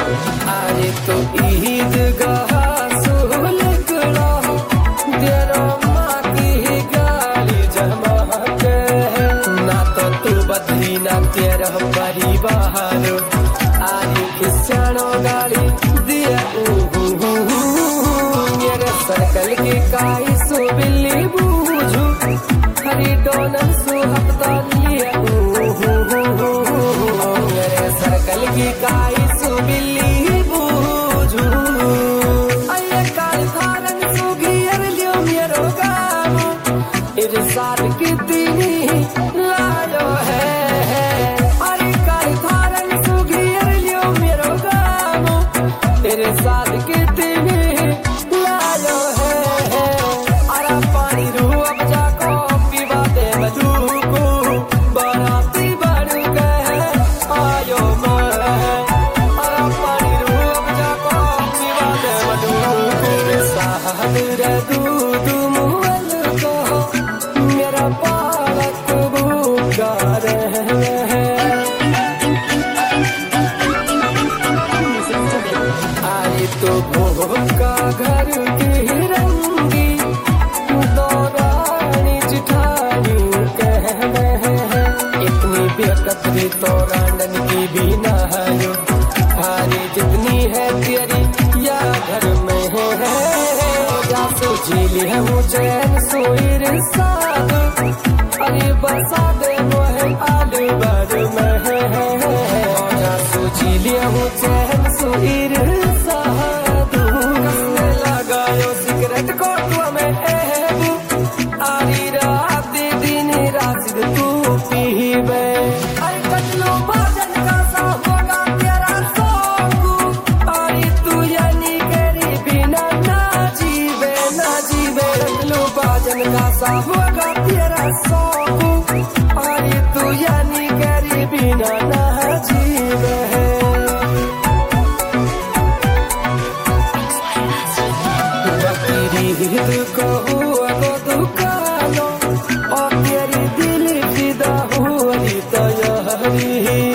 अरे तो ईद गहा सुल कड़ा तेरा माँ की गाली जमा के ना तो तू बदली ना तेरा परिवार आरे किस्यानो गाली दिया मेरे सर्कल की काई सु बिल्ली बूझू हरी डोनल सु हफ्ता लिया मेरे सर्कल की काई सु बिल्ली बूझू अये काल थारन सु गियर लियो मेरो गामो इरसाद की दीनी लायो है अरे काल थारन सु गियर लियो मेरो गामो इरसाद की दीनी लायो है अरे पानी रू अब जाको पीवा दे मधु को बाराती बढ़ गए आयो मैं अरे पानी रू अब जाको पीवा दे मधु को साहब रे दूध मुहल को मेरा पालक भूखा रहे आई तो भूखा घर की रंगी दौरानी जिठानी कह रहे हैं इतनी बेकदरी तो रांडन की भी ना है हारी जितनी है तेरी या घर में है जासू झीली है मुझे सोईर साध अरे बसा दे मोहे आलू बार में है जासू झीली है मुझे सोईर साधु कसने लगायो सिगरेट को तुम्हें एहबू आरी रात दिन रात तू पीबे अरे कटलो भजन का सा होगा तेरा सोगू आरी तू यानी करी बिना ना जीवे कटलो भजन का सा होगा तेरा सोगू आरी तू यानी करी बिना ना जीवे ईद को हुआ को दुकानो और तेरी दिल फिदा हुई तैयारी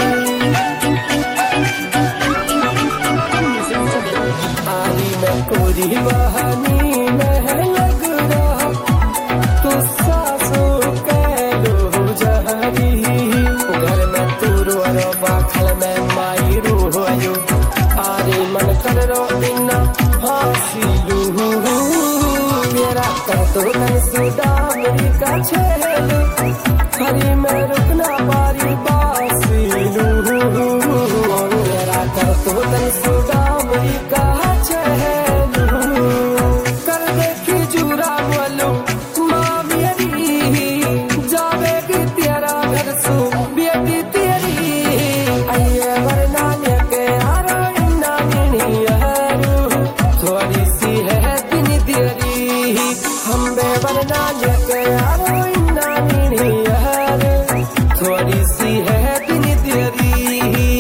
आरी मैं कोरी बहानी में लग रहा तू सासू कहलो जहरी घर में तू रो बाखल में माई रो आयो आरी मन कर रो इन्ना फांसी लू मेरा कर तो तन सुदा मेरी का छेलू हरी मैं रुकना पारी बासी लू मेरा कर तो तन सुदा मेरी का छेलू कर देखी जूरा बोलो माँ मेरी जावेगी तेरा घर सु बेटी तेरी आइए वरना लेके आरो इन्ना नहीं है थोड़ी सी है दिन तेरी हम बेवरना लेके आरो इन्ना नहीं है थोड़ी सी है दिन तेरी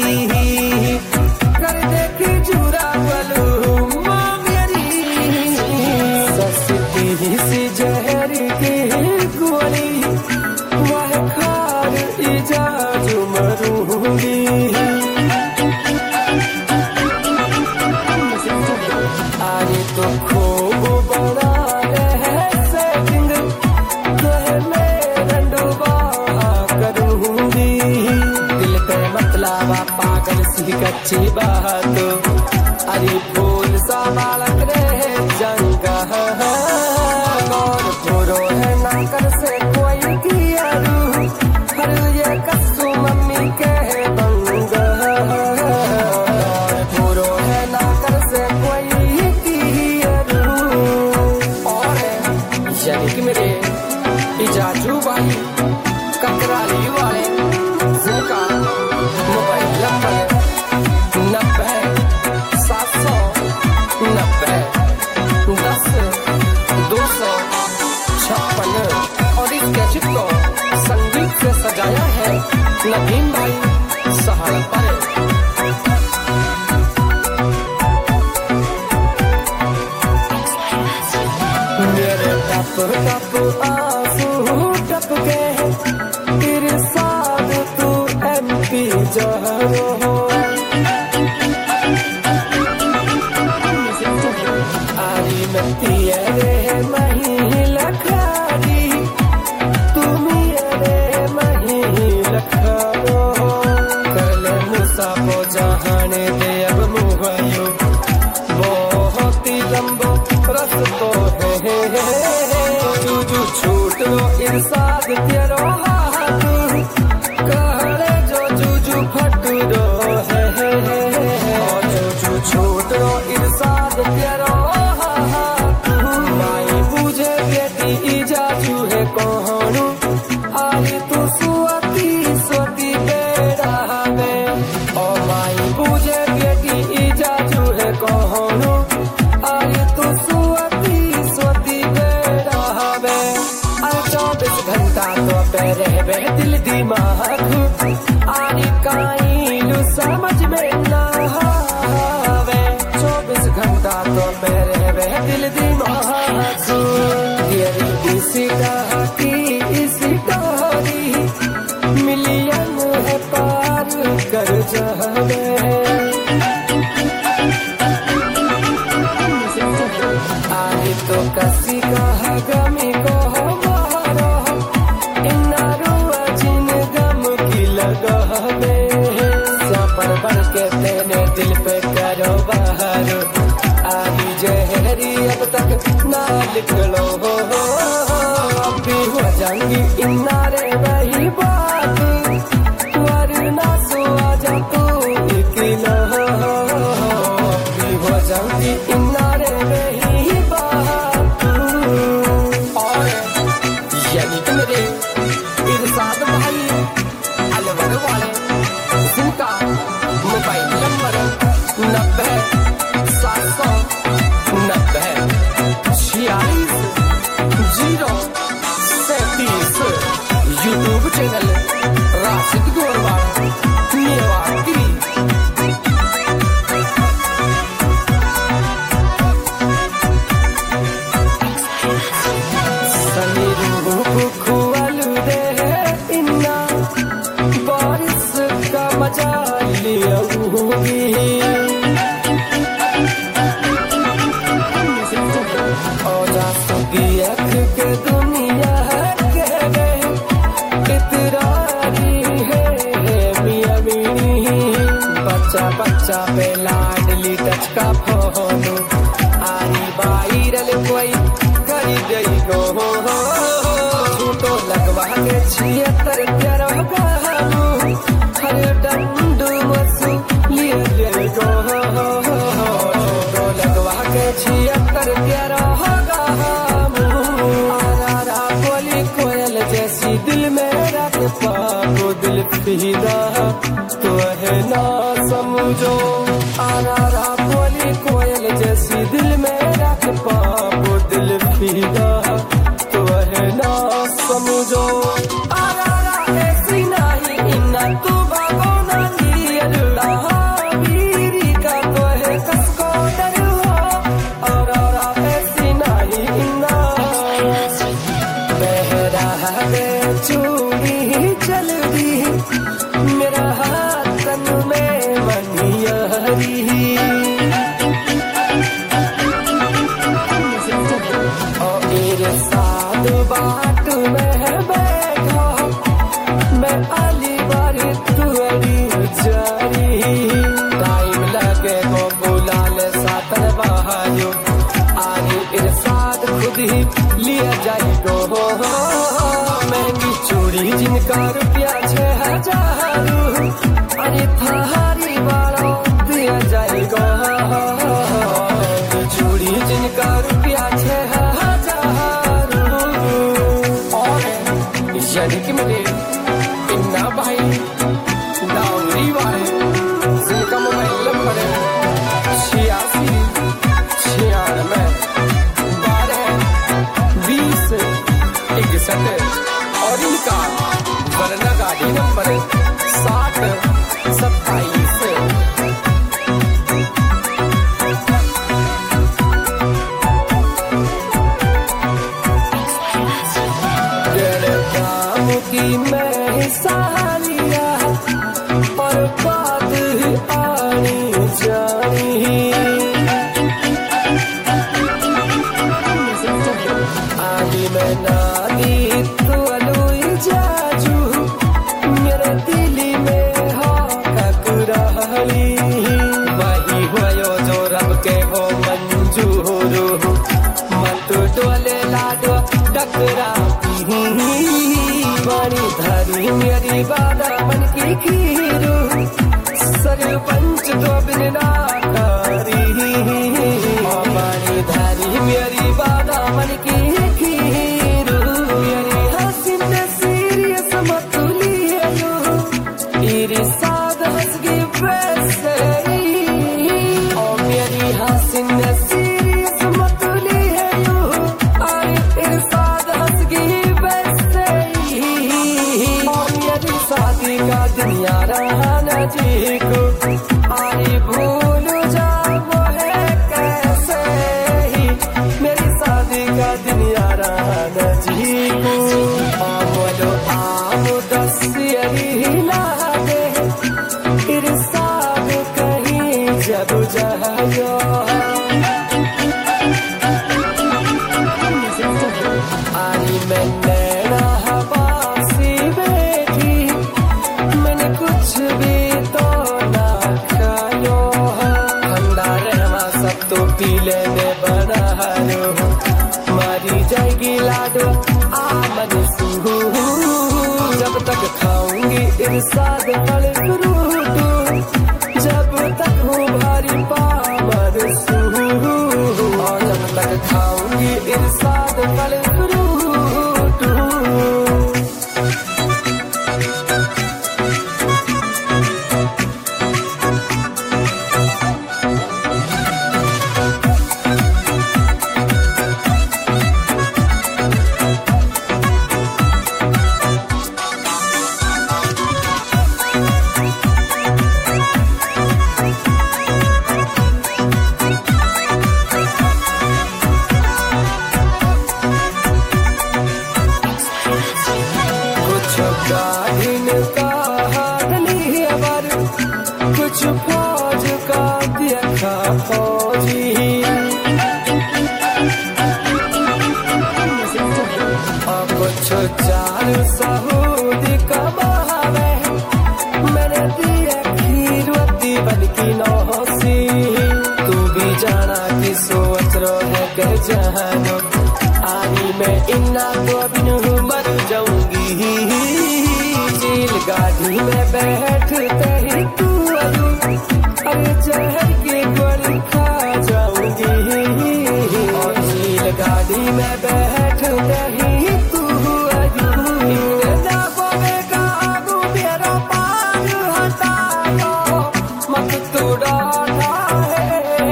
कर देखी जूरा बोलो माँ मेरी सस्ती सी जहर की गोली वह खार इजाज मरूंगी आरे तो खूब बड़ा रहे सेटिंग तुहे में रंडुबा करूंगी दिल पे मतलब पागल सी कच्ची बात अरे फूल सा बालक रहे जंग और पूरो है ना कर से कोई किया हर ये कस्सू मम्मी के बंग पूरो है ना कर से कोई किया और यानी कि मेरे इजाजू भाई ककराली वाले का मोबाइल नंबर 90 790 रहवे दिल दिमाग आनी काइलू समझ में ना आवे 24 घंटा तो मैं रहवे दिल दिमाग तेरी इसी की इसी डोरी मिलियन है पार कर जावे आनी तो कसी कहा गमी को मारो इन्ना जिन गम की लगावे पर बन के तेने दिल पे करो बाहर आनी जहरी अब तक ना निकलो अब भी हो जाएंगी इन्नारे वही बात वरना सो आजा तू निकलो अब भी हो जाएंगी इन्नारे वही बात और यानी कि मेरे इरशाद भाई अलवर वाले जिनका mobile number 90-746-037 YouTube channel Rashid गोरवाड़ नेवाड़ी सनी रूप खुआलू दे इन्ना बारिश का मजा लिया के दुनिया के इतरारी है मियां मीनी बच्चा बच्चा पे लाडली टच का फोन आनी वायरल कोई करी गई गो छूटो लगवा के 76 प्यारो गालू हर डंडू मसू लिए गो छूटो लगवा के 76 प्यारो जैसी दिल मेरा के पापो दिल फिदा तो है ना समझो आरा बोली कोयल जैसी दिल मेरा के पापो दिल फिदा तो है ना समझो आरा ऐसी नहीं इन्ना तू बागो ना लिया वीरी का तो है कसको डर हो आरा ऐसी नहीं इन्ना चूड़ी चल दी मेरा हाथ तन में मनियारी और मेरे साथ बाट में बैठा मैं अली बारी तुअरी जारी टाइम लगे को बुला ले सातन बहायो आगे इरशाद खुद ही लिया जाएगा महंगी चूड़ी जिनका रुपया 6000 अरे थारी वाला दिया जाएगा महंगी चूड़ी जिनका रुपया 6000 और यानी कि मेरे इन्ना भाई डाउरी वाले जिनका मोबाइल नंबर 86-12-20-61 और इनका वरना गाड़ी नंबर 60-27 तेरे काम की मैं सहारिया और बात आनी जानी आनी मैं नानी तो अलुई जाजू मेरे दिली में हो ककुराली वही हुआ जो रब के हो मंजूर मत डोले लाडो टकरा बड़ी धरी मेरी बादा मन की खीरू सरपंच तो बिन ना करी बड़ी धरी मेरी बादा मन की खीरू मेरी हसीन सीरियस मत लियो तेरी साद हंस के वैसे और मेरी हसीन सीरियस मत लियो अरे तेरी साद हंस के जब जायो आरी में नैना हवासी बैठी मैंने कुछ भी तो ना खायो ठंडा रहवा सब तो पी लेने बना मारी जाएगी लाडो आमन सुहू जब तक खाऊंगी इरसाद फल फ्रूट जब तक हूँ भारी पामर सुहू और जब तक खाऊंगी इरसाद फल फ्रूट गाढ़िन का हाडली अबर कुछ फौज का देखा फौजी और कुछ चार सऊदी का बहावे मैंने दिया खीरवती बन की नौसी तू भी जाना कि सोच रो है के जानो आनी में इन्ना तो बिन मर जाऊंगी गाड़ी में बैठते ही तू आयु अरे जहर की गोली खा जाऊंगी और झील गाड़ी में बैठते ही तू आयु इतना पवेगा आगू मेरा पार हटाओ मत तू डाटा है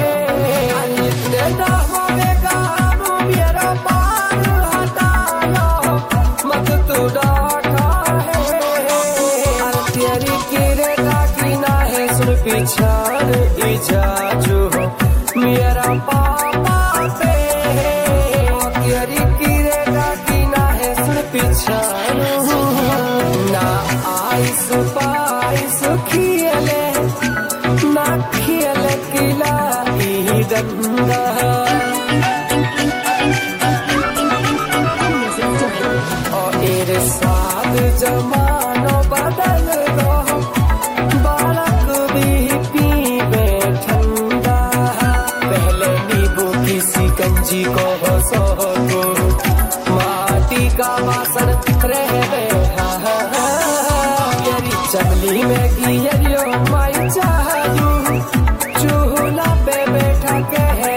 इतना पवेगा आगू मेरा पार हटाओ मत तू डाटा पिछाड़ इजाजू मेरा पापा पे तेरी किरेगा की ना है सुन पिछाड़ ना आइस पाइस खियले ना खियले किला दंदा और तेरे साथ जमानो बदल दो कंजी को हंसो को माटी का वासन रहे यरी चमली में गियरियो माई चाहू चूल्हा पे बैठा कहे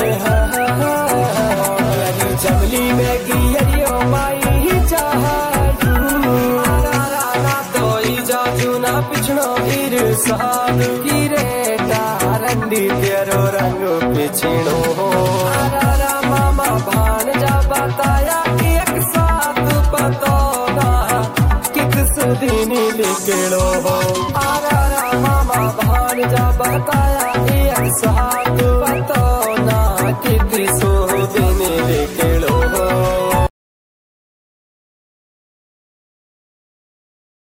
यरी चमली में गियरियो माई चाहू तो जाजू ना पिछड़ो गिर साधु गिरे तारंडी तेरो रंग पिछड़ो मामा भान जा बताया एक साथ पतोना कि किस दिन निकलो हो आरा मामा भान जा बताया एक साथ पतो